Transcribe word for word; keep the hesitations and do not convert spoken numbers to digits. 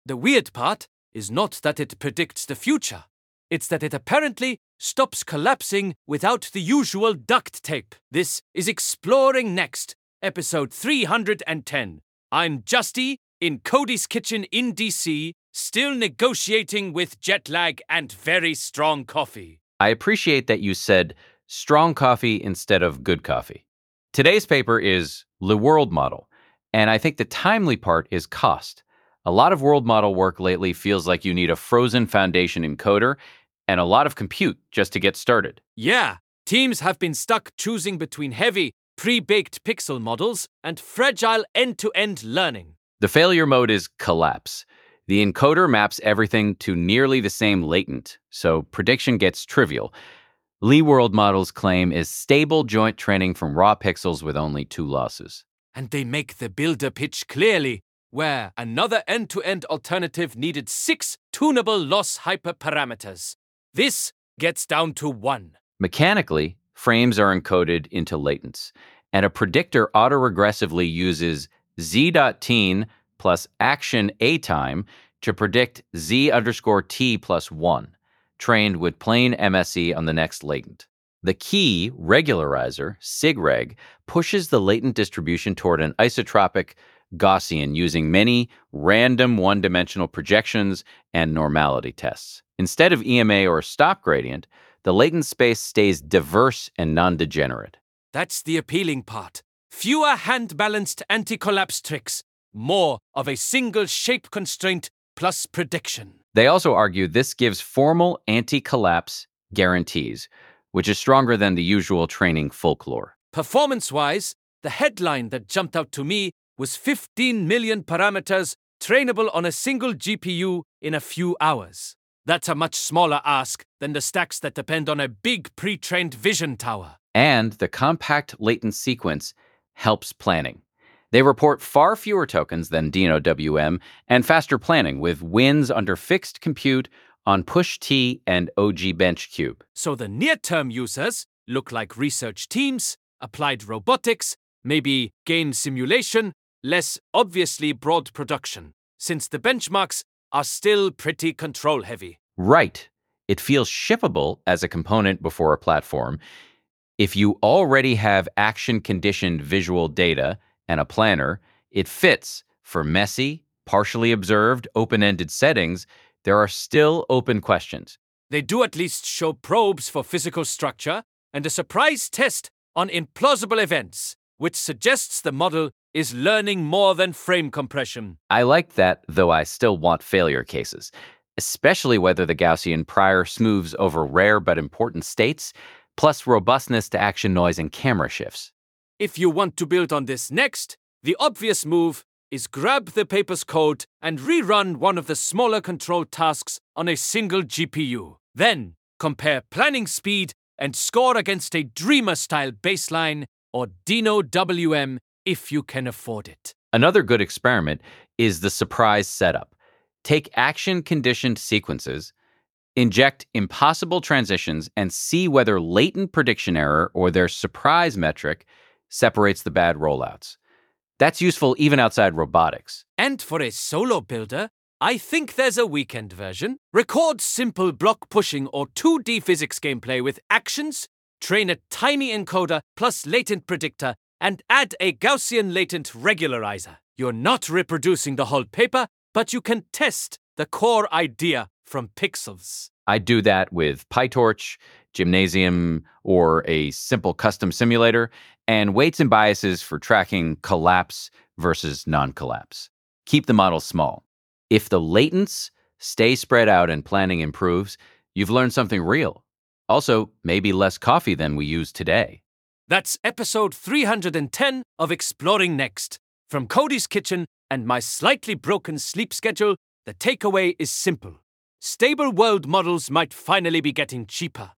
The weird part is not that it predicts the future. It's that it apparently stops collapsing without the usual duct tape. This is Exploring Next, episode three hundred ten. I'm Justy, in Cody's kitchen in D C, still negotiating with jet lag and very strong coffee. I appreciate that you said strong coffee instead of good coffee. Today's paper is Le World Model, and I think the timely part is cost. A lot of world model work lately feels like you need a frozen foundation encoder and a lot of compute just to get started. Yeah, teams have been stuck choosing between heavy, pre-baked pixel models and fragile end-to-end learning. The failure mode is collapse. The encoder maps everything to nearly the same latent, so prediction gets trivial. Lee World Model's claim is stable joint training from raw pixels with only two losses. And they make the builder pitch clearly, where another end-to-end alternative needed six tunable loss hyperparameters. This gets down to one. Mechanically, frames are encoded into latents, and a predictor autoregressively uses z.teen plus action a time to predict z underscore t plus one, trained with plain M S E on the next latent. The key regularizer, sigreg, pushes the latent distribution toward an isotropic Gaussian using many random one-dimensional projections and normality tests. Instead of E M A or stop gradient, the latent space stays diverse and non-degenerate. That's the appealing part. Fewer hand-balanced anti-collapse tricks, more of a single shape constraint plus prediction. They also argue this gives formal anti-collapse guarantees, which is stronger than the usual training folklore. Performance-wise, the headline that jumped out to me was fifteen million parameters trainable on a single G P U in a few hours. That's a much smaller ask than the stacks that depend on a big pre-trained vision tower. And the compact latent sequence helps planning. They report far fewer tokens than DinoWM and faster planning with wins under fixed compute on PushT and O G BenchCube. So the near-term users look like research teams, applied robotics, maybe gain simulation, less obviously broad production, since the benchmarks are still pretty control-heavy. Right. It feels shippable as a component before a platform. If you already have action-conditioned visual data and a planner, it fits. For messy, partially observed, open-ended settings, there are still open questions. They do at least show probes for physical structure and a surprise test on implausible events, which suggests the model is learning more than frame compression. I like that, though I still want failure cases, especially whether the Gaussian prior smooths over rare but important states, plus robustness to action noise and camera shifts. If you want to build on this next, the obvious move is grab the paper's code and rerun one of the smaller control tasks on a single G P U. Then compare planning speed and score against a Dreamer-style baseline or DinoWM if you can afford it. Another good experiment is the surprise setup. Take action-conditioned sequences, inject impossible transitions, and see whether latent prediction error or their surprise metric separates the bad rollouts. That's useful even outside robotics. And for a solo builder, I think there's a weekend version. Record simple block pushing or two D physics gameplay with actions, train a tiny encoder plus latent predictor, and add a Gaussian latent regularizer. You're not reproducing the whole paper, but you can test the core idea from pixels. I do that with PyTorch, Gymnasium, or a simple custom simulator, and weights and biases for tracking collapse versus non-collapse. Keep the model small. If the latents stay spread out and planning improves, you've learned something real. Also, maybe less coffee than we use today. That's episode three hundred ten of Exploring Next. From Cody's kitchen and my slightly broken sleep schedule, the takeaway is simple. Stable world models might finally be getting cheaper.